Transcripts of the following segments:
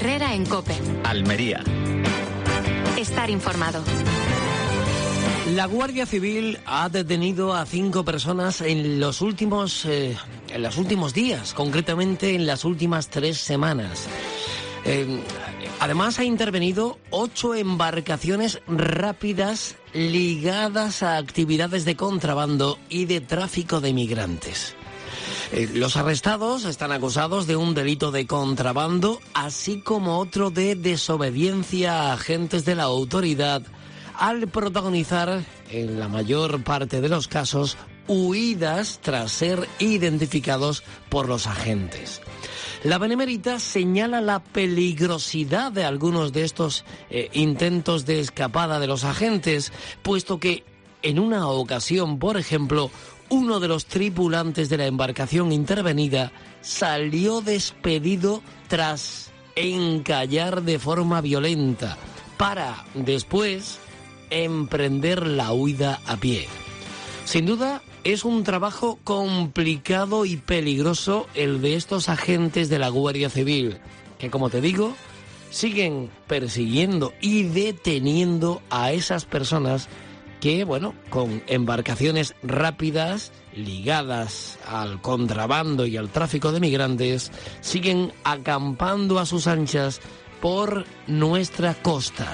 Herrera en COPE. Almería. Estar informado. La Guardia Civil ha detenido a 5 personas en los últimos días, concretamente en las últimas 3 semanas. Además ha intervenido 8 embarcaciones rápidas ligadas a actividades de contrabando y de tráfico de migrantes. Los arrestados están acusados de un delito de contrabando, así como otro de desobediencia a agentes de la autoridad, al protagonizar, en la mayor parte de los casos, huidas tras ser identificados por los agentes. La Benemérita señala la peligrosidad de algunos de estos intentos de escapada de los agentes, puesto que en una ocasión, por ejemplo, uno de los tripulantes de la embarcación intervenida salió despedido tras encallar de forma violenta, para después emprender la huida a pie. Sin duda, es un trabajo complicado y peligroso el de estos agentes de la Guardia Civil, que, como te digo, siguen persiguiendo y deteniendo a esas personas que, bueno, con embarcaciones rápidas, ligadas al contrabando y al tráfico de migrantes, siguen acampando a sus anchas por nuestra costa.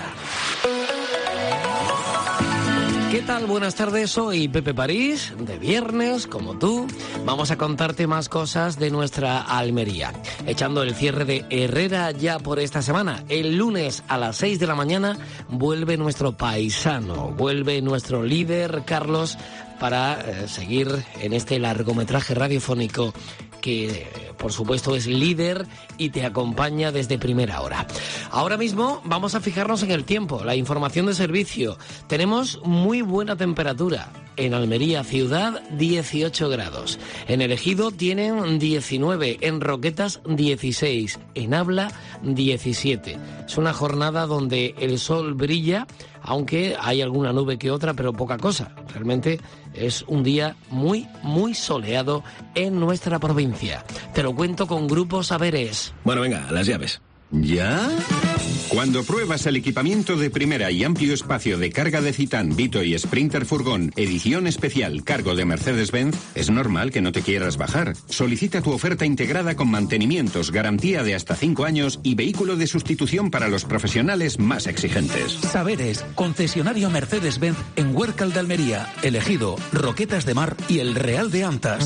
¿Qué tal? Buenas tardes, soy Pepe París, de viernes, como tú. Vamos a contarte más cosas de nuestra Almería. Echando el cierre de Herrera ya por esta semana. El lunes a las 6 de la mañana vuelve nuestro paisano, vuelve nuestro líder, Carlos, para seguir en este largometraje radiofónico que, por supuesto, es líder y te acompaña desde primera hora. Ahora mismo vamos a fijarnos en el tiempo, la información de servicio. Tenemos muy buena temperatura. En Almería ciudad, 18 grados. En El Ejido tienen 19, en Roquetas 16, en Abla 17. Es una jornada donde el sol brilla, aunque hay alguna nube que otra, pero poca cosa. Realmente es un día muy, muy soleado en nuestra provincia. Te lo cuento con Grupo Saberes. Bueno, venga, las llaves. ¿Ya? Cuando pruebas el equipamiento de primera y amplio espacio de carga de Citan, Vito y Sprinter Furgón, edición especial cargo de Mercedes-Benz, es normal que no te quieras bajar. Solicita tu oferta integrada con mantenimientos, garantía de hasta 5 años y vehículo de sustitución para los profesionales más exigentes. Saberes, concesionario Mercedes-Benz en Huércal de Almería, El Ejido, Roquetas de Mar y El Real de Antas.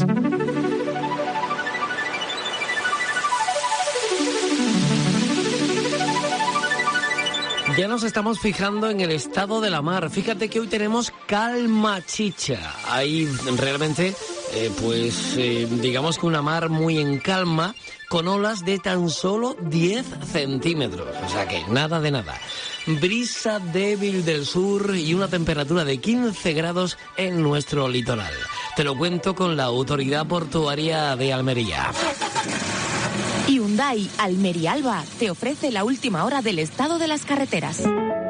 Ya nos estamos fijando en el estado de la mar. Fíjate que hoy tenemos calma chicha. Hay realmente, digamos que una mar muy en calma, con olas de tan solo 10 centímetros. O sea que nada de nada. Brisa débil del sur y una temperatura de 15 grados en nuestro litoral. Te lo cuento con la Autoridad Portuaria de Almería. Hyundai Almería Alba te ofrece la última hora del estado de las carreteras.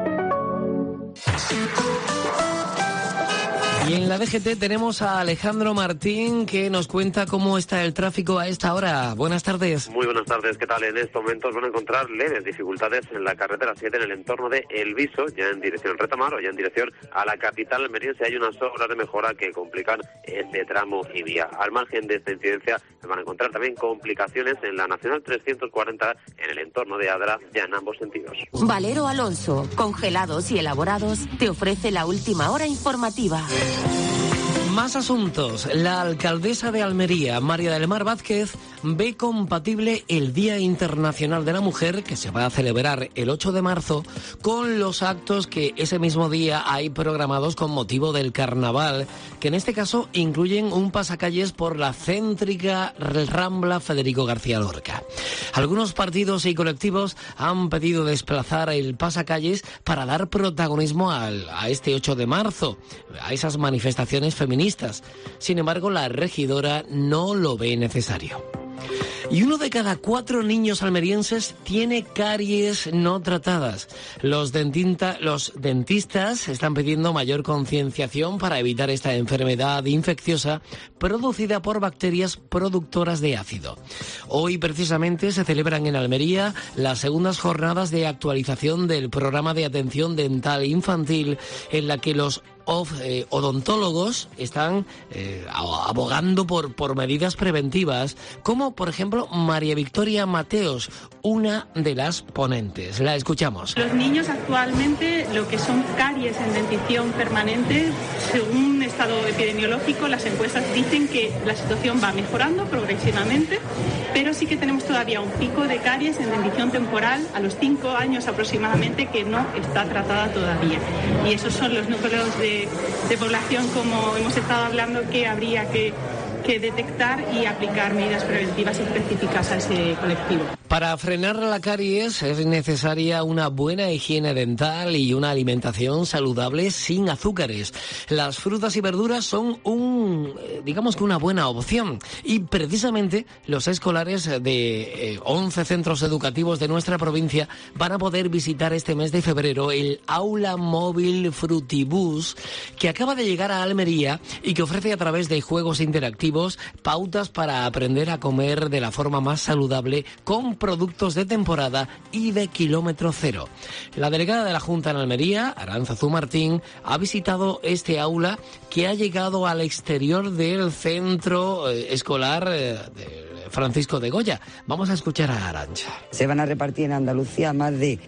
Y en la DGT tenemos a Alejandro Martín, que nos cuenta cómo está el tráfico a esta hora. Buenas tardes. Muy buenas tardes, ¿qué tal? En estos momentos van a encontrar leves dificultades en la carretera 7 en el entorno de El Viso, ya en dirección Retamar o ya en dirección a la capital almeriense. Hay unas obras de mejora que complican este tramo y vía. Al margen de esta incidencia, se van a encontrar también complicaciones en la Nacional 340 en el entorno de Adra, ya en ambos sentidos. Valero Alonso, congelados y elaborados, te ofrece la última hora informativa. Más asuntos. La alcaldesa de Almería, María del Mar Vázquez, ve compatible el Día Internacional de la Mujer, que se va a celebrar el 8 de marzo, con los actos que ese mismo día hay programados con motivo del carnaval, que en este caso incluyen un pasacalles por la céntrica Rambla Federico García Lorca. Algunos partidos y colectivos han pedido desplazar el pasacalles para dar protagonismo a este 8 de marzo, a esas manifestaciones feministas. Sin embargo, la regidora no lo ve necesario. Y 1 de cada 4 niños almerienses tiene caries no tratadas. Los dentistas están pidiendo mayor concienciación para evitar esta enfermedad infecciosa producida por bacterias productoras de ácido. Hoy precisamente se celebran en Almería las segundas jornadas de actualización del programa de atención dental infantil, en la que los odontólogos están abogando por medidas preventivas, como por ejemplo María Victoria Mateos, una de las ponentes. La escuchamos. Los niños actualmente lo que son caries en dentición permanente, según un estado epidemiológico, las encuestas dicen que la situación va mejorando progresivamente, pero sí que tenemos todavía un pico de caries en dentición temporal a los 5 años aproximadamente que no está tratada todavía. Y esos son los núcleos de población, como hemos estado hablando, que habría que detectar y aplicar medidas preventivas específicas a ese colectivo. Para frenar la caries es necesaria una buena higiene dental y una alimentación saludable sin azúcares. Las frutas y verduras son digamos que una buena opción. Y precisamente los escolares de 11 centros educativos de nuestra provincia van a poder visitar este mes de febrero el aula móvil Frutibus, que acaba de llegar a Almería y que ofrece a través de juegos interactivos pautas para aprender a comer de la forma más saludable con productos de temporada y de kilómetro cero. La delegada de la Junta en Almería, Arantzazu Martín, ha visitado este aula que ha llegado al exterior del centro escolar de Francisco de Goya. Vamos a escuchar a Arantxa. Se van a repartir en Andalucía más de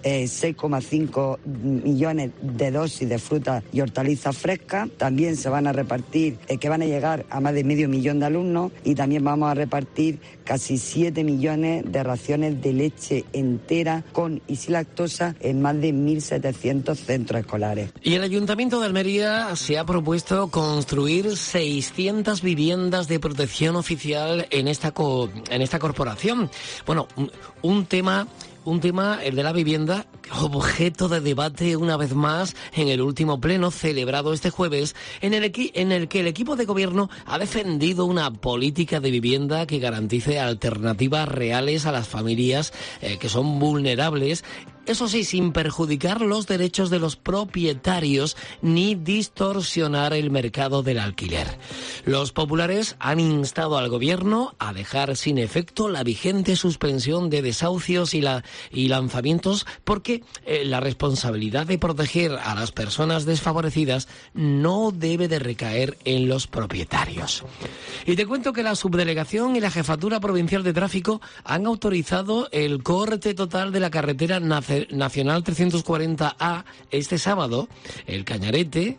6,5 millones de dosis de frutas y hortalizas frescas. También se van a repartir, que van a llegar a más de medio millón de alumnos, y también vamos a repartir casi 7 millones de raciones de leche entera con y sin lactosa en más de 1.700 centros escolares. Y el Ayuntamiento de Almería se ha propuesto construir 600 viviendas de protección oficial en esta corporación. Bueno, un tema, el de la vivienda, objeto de debate una vez más en el último pleno celebrado este jueves, en el que el equipo de gobierno ha defendido una política de vivienda que garantice alternativas reales a las familias que son vulnerables. Eso sí, sin perjudicar los derechos de los propietarios ni distorsionar el mercado del alquiler. Los populares han instado al gobierno a dejar sin efecto la vigente suspensión de desahucios y lanzamientos, porque la responsabilidad de proteger a las personas desfavorecidas no debe de recaer en los propietarios. Y te cuento que la Subdelegación y la Jefatura Provincial de Tráfico han autorizado el corte total de la carretera Nacional 340A este sábado, en el Cañarete,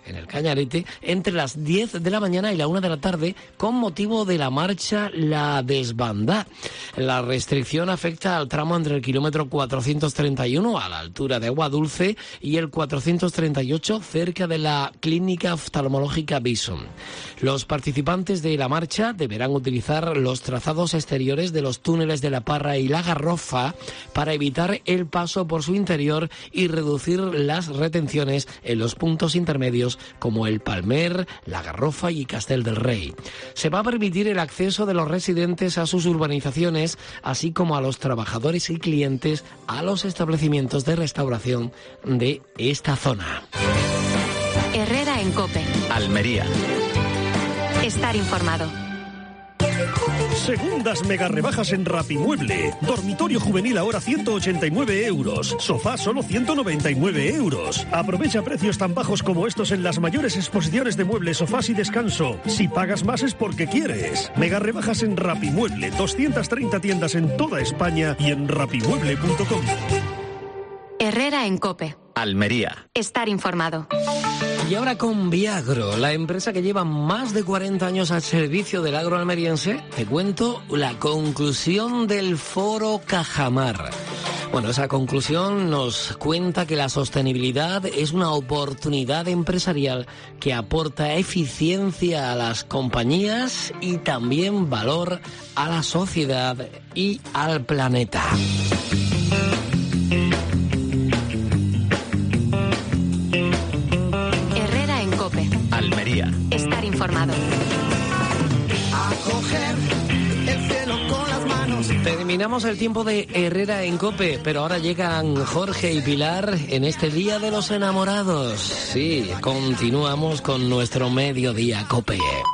entre las 10 de la mañana y la 1 de la tarde, con motivo de la marcha La Desbandá. La restricción afecta al tramo entre el kilómetro 431 a la altura de Agua Dulce y el 438 cerca de la Clínica Oftalmológica Bison. Los participantes de la marcha deberán utilizar los trazados exteriores de los túneles de La Parra y La Garrofa para evitar el paso por su interior y reducir las retenciones en los puntos intermedios como el Palmer, La Garrofa y Castel del Rey. Se va a permitir el acceso de los residentes a sus urbanizaciones, así como a los trabajadores y clientes a los establecimientos de restauración de esta zona. Herrera en COPE. Almería. Estar informado. Segundas mega rebajas en Rapimueble. Dormitorio juvenil ahora 189 euros. Sofá solo 199 euros. Aprovecha precios tan bajos como estos en las mayores exposiciones de muebles, sofás y descanso. Si pagas más es porque quieres. Mega rebajas en Rapimueble. 230 tiendas en toda España y en rapimueble.com. Herrera en COPE. Almería. Estar informado. Y ahora con Viagro, la empresa que lleva más de 40 años al servicio del agro almeriense, te cuento la conclusión del Foro Cajamar. Bueno, esa conclusión nos cuenta que la sostenibilidad es una oportunidad empresarial que aporta eficiencia a las compañías y también valor a la sociedad y al planeta. Almería. Estar informado. A coger el cielo con las manos, Terminamos el tiempo de Herrera en COPE, pero ahora llegan Jorge y Pilar en este Día de los Enamorados. Sí, continuamos con nuestro Mediodía COPE.